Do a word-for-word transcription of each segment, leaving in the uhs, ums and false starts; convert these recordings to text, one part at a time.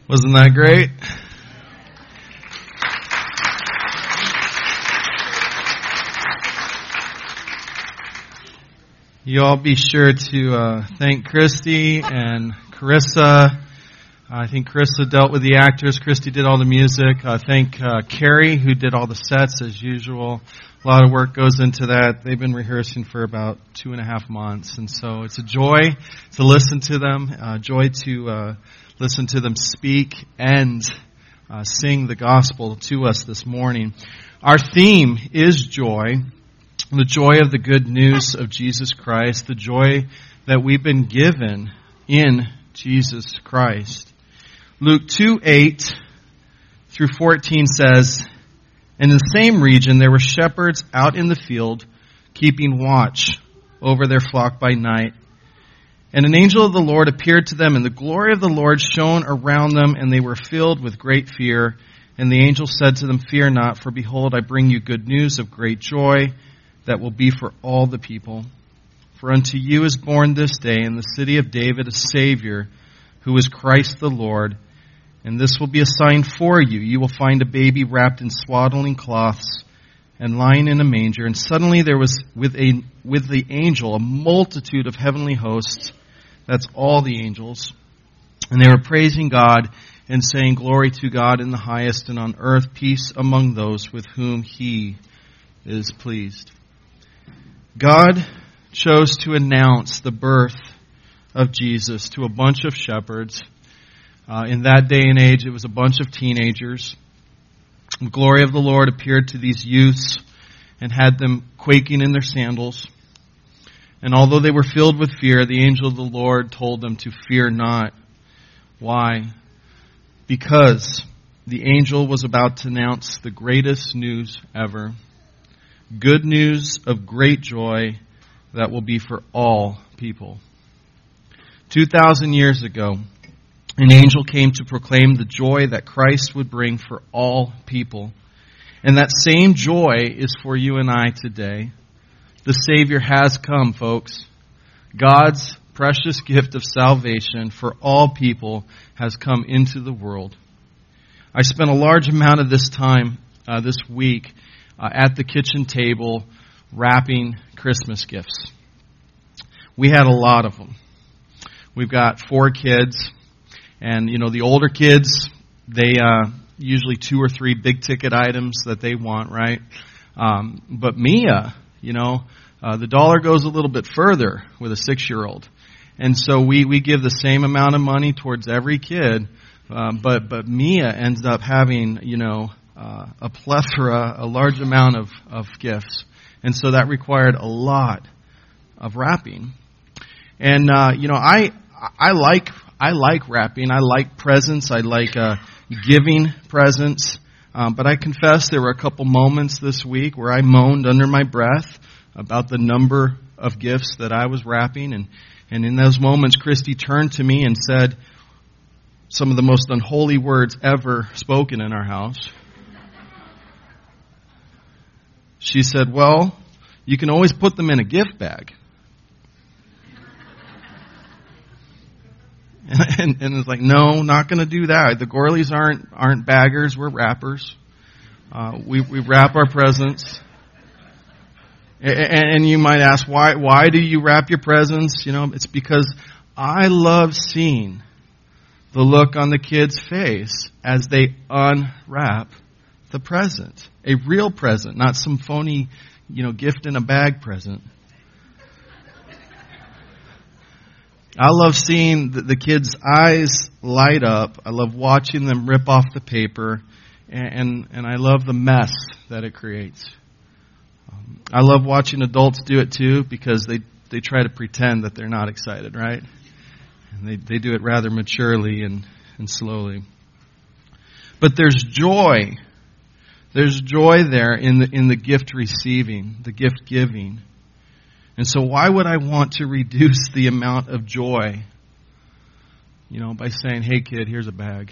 Wasn't that great? You all be sure to uh, thank Christy and Carissa. I think Carissa dealt with the actors. Christy did all the music. Uh, thank uh, Carrie, who did all the sets as usual. A lot of work goes into that. They've been rehearsing for about two and a half months. And so it's a joy to listen to them, uh, joy to uh, listen to them speak and uh, sing the gospel to us this morning. Our theme is joy, the joy of the good news of Jesus Christ, the joy that we've been given in Jesus Christ. Luke two eight through fourteen says, "In the same region there were shepherds out in the field, keeping watch over their flock by night. And an angel of the Lord appeared to them, and the glory of the Lord shone around them, and they were filled with great fear. And the angel said to them, 'Fear not, for behold, I bring you good news of great joy that will be for all the people. For unto you is born this day in the city of David a Savior, who is Christ the Lord. And this will be a sign for you. You will find a baby wrapped in swaddling cloths and lying in a manger.' And suddenly there was with a with the angel a multitude of heavenly hosts," that's all the angels, "and they were praising God and saying, 'Glory to God in the highest, and on earth peace among those with whom He is pleased.'" God chose to announce the birth of Jesus to a bunch of shepherds. Uh, in that day and age, it was a bunch of teenagers. The glory of the Lord appeared to these youths and had them quaking in their sandals. And although they were filled with fear, the angel of the Lord told them to fear not. Why? Because the angel was about to announce the greatest news ever. Good news of great joy that will be for all people. Two thousand years ago, an angel came to proclaim the joy that Christ would bring for all people. And that same joy is for you and I today. The Savior has come, folks. God's precious gift of salvation for all people has come into the world. I spent a large amount of this time uh, this week uh, at the kitchen table wrapping Christmas gifts. We had a lot of them. We've got four kids. And, you know, the older kids, they uh, usually two or three big ticket items that they want, right? Um, but Mia, you know, uh, the dollar goes a little bit further with a six-year-old. And so we, we give the same amount of money towards every kid, um, but, but Mia ends up having, you know, uh, a plethora, a large amount of, of gifts. And so that required a lot of wrapping. And, uh, you know, I I like... I like wrapping. I like presents. I like uh, giving presents. Um, but I confess there were a couple moments this week where I moaned under my breath about the number of gifts that I was wrapping. And, and in those moments, Christy turned to me and said some of the most unholy words ever spoken in our house. She said, "Well, you can always put them in a gift bag." And, and it's like, no, not going to do that. The Gorleys aren't aren't baggers. We're wrappers. Uh, we we wrap our presents. And, and you might ask, why why do you wrap your presents? You know, it's because I love seeing the look on the kid's face as they unwrap the present, a real present, not some phony, you know, gift in a bag present. I love seeing the, the kids' eyes light up. I love watching them rip off the paper, and and, and I love the mess that it creates. Um, I love watching adults do it too, because they, they try to pretend that they're not excited, right? And they, they do it rather maturely and, and slowly. But there's joy. There's joy there in the in the gift receiving, the gift giving. And so why would I want to reduce the amount of joy, you know, by saying, "Hey kid, here's a bag.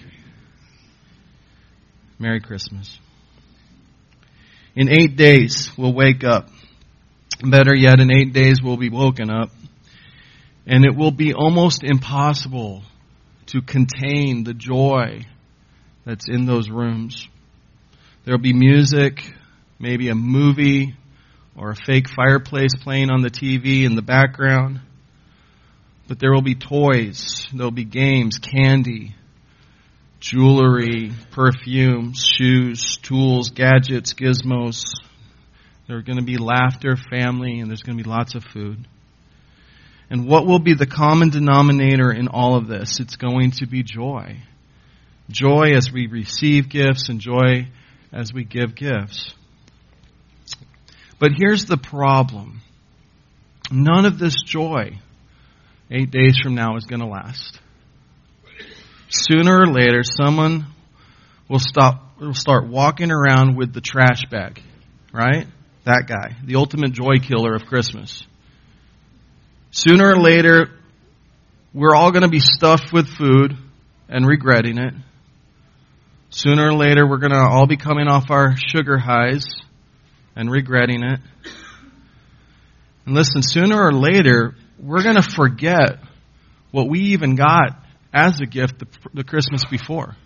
Merry Christmas." In eight days, we'll wake up. Better yet, in eight days, we'll be woken up. And it will be almost impossible to contain the joy that's in those rooms. There'll be music, maybe a movie or a fake fireplace playing on the T V in the background. But there will be toys, there'll be games, candy, jewelry, perfumes, shoes, tools, gadgets, gizmos. There's going to be laughter, family, and there's going to be lots of food. And what will be the common denominator in all of this? It's going to be joy. Joy as we receive gifts and joy as we give gifts. But here's the problem. None of this joy eight days from now is going to last. Sooner or later, someone will stop, will start walking around with the trash bag, right? That guy, the ultimate joy killer of Christmas. Sooner or later, we're all going to be stuffed with food and regretting it. Sooner or later, we're going to all be coming off our sugar highs and regretting it. And listen, sooner or later, we're going to forget what we even got as a gift the, the Christmas before.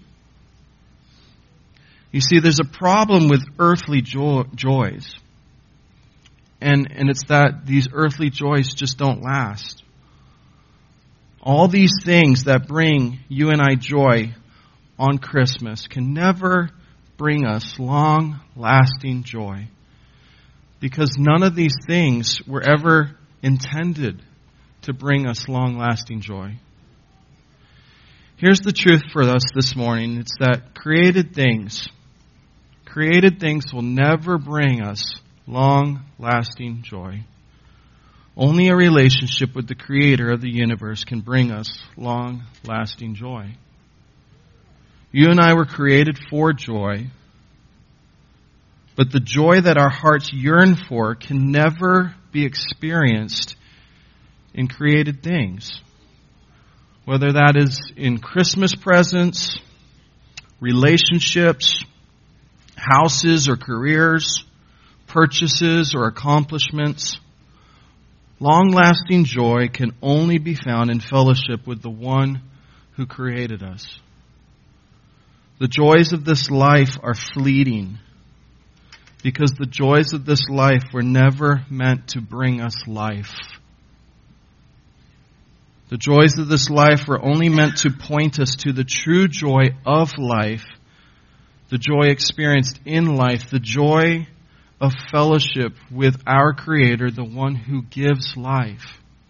You see, there's a problem with earthly jo- joys. And, and it's that these earthly joys just don't last. All these things that bring you and I joy on Christmas can never bring us long-lasting joy. Because none of these things were ever intended to bring us long-lasting joy. Here's the truth for us this morning. It's that created things, created things will never bring us long-lasting joy. Only a relationship with the Creator of the universe can bring us long-lasting joy. You and I were created for joy, but the joy that our hearts yearn for can never be experienced in created things. Whether that is in Christmas presents, relationships, houses or careers, purchases or accomplishments, long-lasting joy can only be found in fellowship with the one who created us. The joys of this life are fleeting because the joys of this life were never meant to bring us life. The joys of this life were only meant to point us to the true joy of life, the joy experienced in life, the joy of fellowship with our Creator, the one who gives life.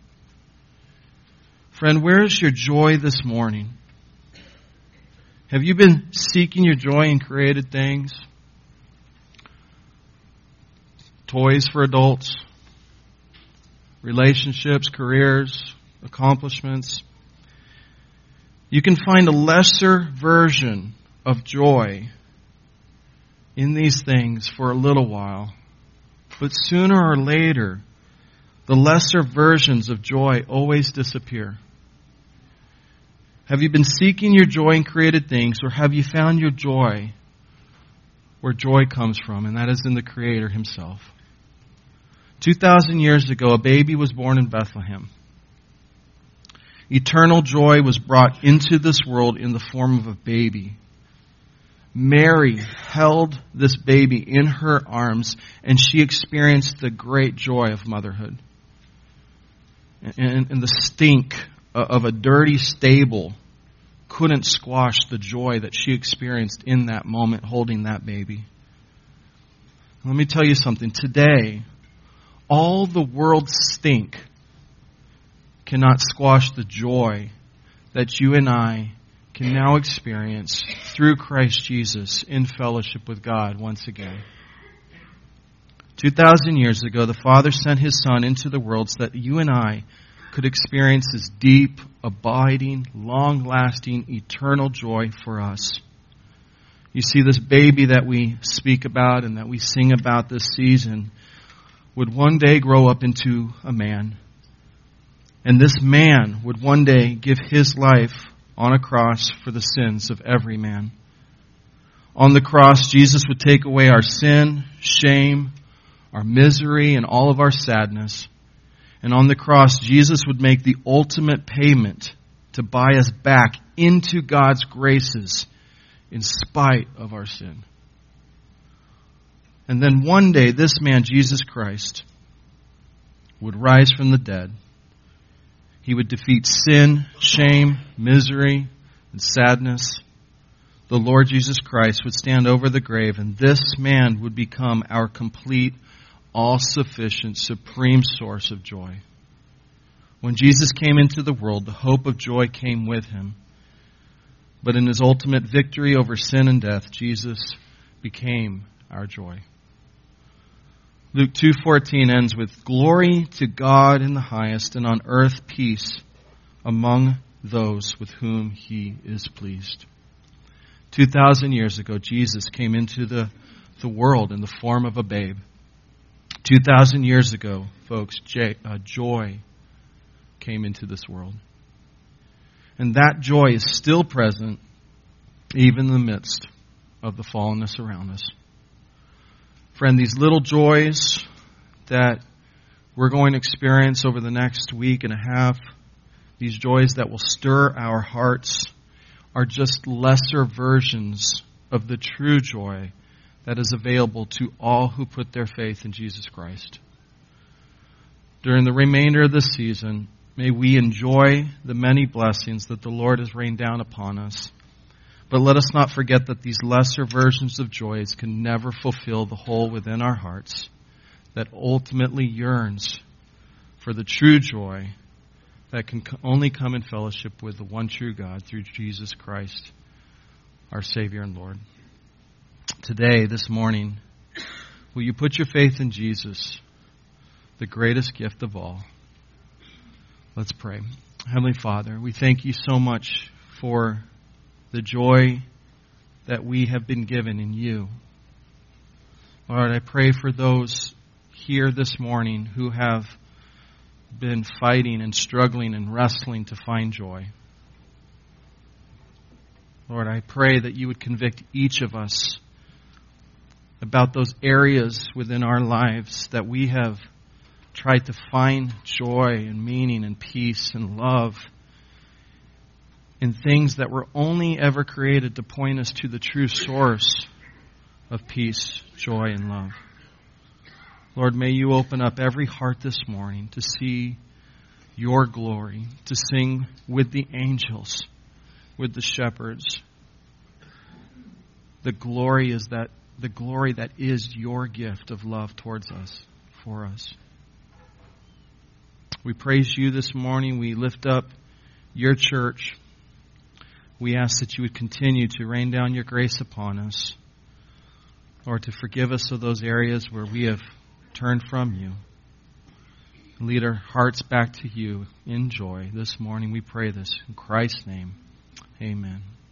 Friend, where is your joy this morning? Have you been seeking your joy in created things? Toys for adults, relationships, careers, accomplishments. You can find a lesser version of joy in these things for a little while. But sooner or later, the lesser versions of joy always disappear. Have you been seeking your joy in created things, or have you found your joy where joy comes from, and that is in the Creator Himself? Two thousand years ago, a baby was born in Bethlehem. Eternal joy was brought into this world in the form of a baby. Mary held this baby in her arms, and she experienced the great joy of motherhood. And, and the stink of a dirty stable couldn't squash the joy that she experienced in that moment holding that baby. Let me tell you something. Today, all the world's stink cannot squash the joy that you and I can now experience through Christ Jesus in fellowship with God once again. Two thousand years ago, the Father sent His Son into the world so that you and I could experience this deep, abiding, long-lasting, eternal joy for us. You see, this baby that we speak about and that we sing about this season would one day grow up into a man. And this man would one day give his life on a cross for the sins of every man. On the cross, Jesus would take away our sin, shame, our misery, and all of our sadness. And on the cross, Jesus would make the ultimate payment to buy us back into God's graces in spite of our sin. And then one day, this man, Jesus Christ, would rise from the dead. He would defeat sin, shame, misery, and sadness. The Lord Jesus Christ would stand over the grave, and this man would become our complete, all-sufficient, supreme source of joy. When Jesus came into the world, the hope of joy came with him. But in his ultimate victory over sin and death, Jesus became our joy. Luke two fourteen ends with, "Glory to God in the highest, and on earth peace among those with whom he is pleased." Two thousand years ago, Jesus came into the, the world in the form of a babe. Two thousand years ago, folks, j- uh, joy came into this world. And that joy is still present even in the midst of the fallenness around us. Friend, these little joys that we're going to experience over the next week and a half, these joys that will stir our hearts, are just lesser versions of the true joy that is available to all who put their faith in Jesus Christ. During the remainder of this season, may we enjoy the many blessings that the Lord has rained down upon us. But let us not forget that these lesser versions of joys can never fulfill the hole within our hearts that ultimately yearns for the true joy that can only come in fellowship with the one true God through Jesus Christ, our Savior and Lord. Today, this morning, will you put your faith in Jesus, the greatest gift of all? Let's pray. Heavenly Father, we thank you so much for the joy that we have been given in you. Lord, I pray for those here this morning who have been fighting and struggling and wrestling to find joy. Lord, I pray that you would convict each of us about those areas within our lives that we have tried to find joy and meaning and peace and love in things that were only ever created to point us to the true source of peace, joy, and love. Lord, may you open up every heart this morning to see your glory, to sing with the angels, with the shepherds. The glory is that the glory that is your gift of love towards us, for us. We praise you this morning. We lift up your church. We ask that you would continue to rain down your grace upon us, Lord, to forgive us of those areas where we have turned from you. Lead our hearts back to you in joy. This morning we pray this in Christ's name. Amen.